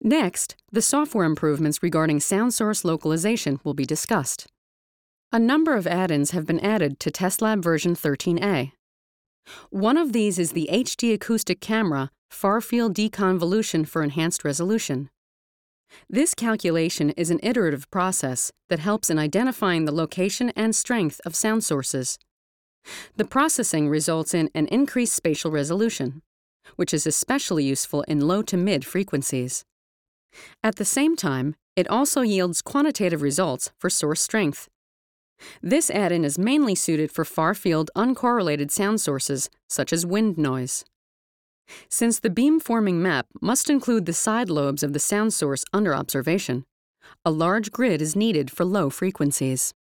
Next, the software improvements regarding sound source localization will be discussed. A number of add-ins have been added to TestLab version 13A. One of these is the HD Acoustic Camera Far-Field Deconvolution for enhanced resolution. This calculation is an iterative process that helps in identifying the location and strength of sound sources. The processing results in an increased spatial resolution, which is especially useful in low to mid frequencies. At the same time, it also yields quantitative results for source strength. This add-in is mainly suited for far-field uncorrelated sound sources, such as wind noise. Since the beamforming map must include the side lobes of the sound source under observation, a large grid is needed for low frequencies.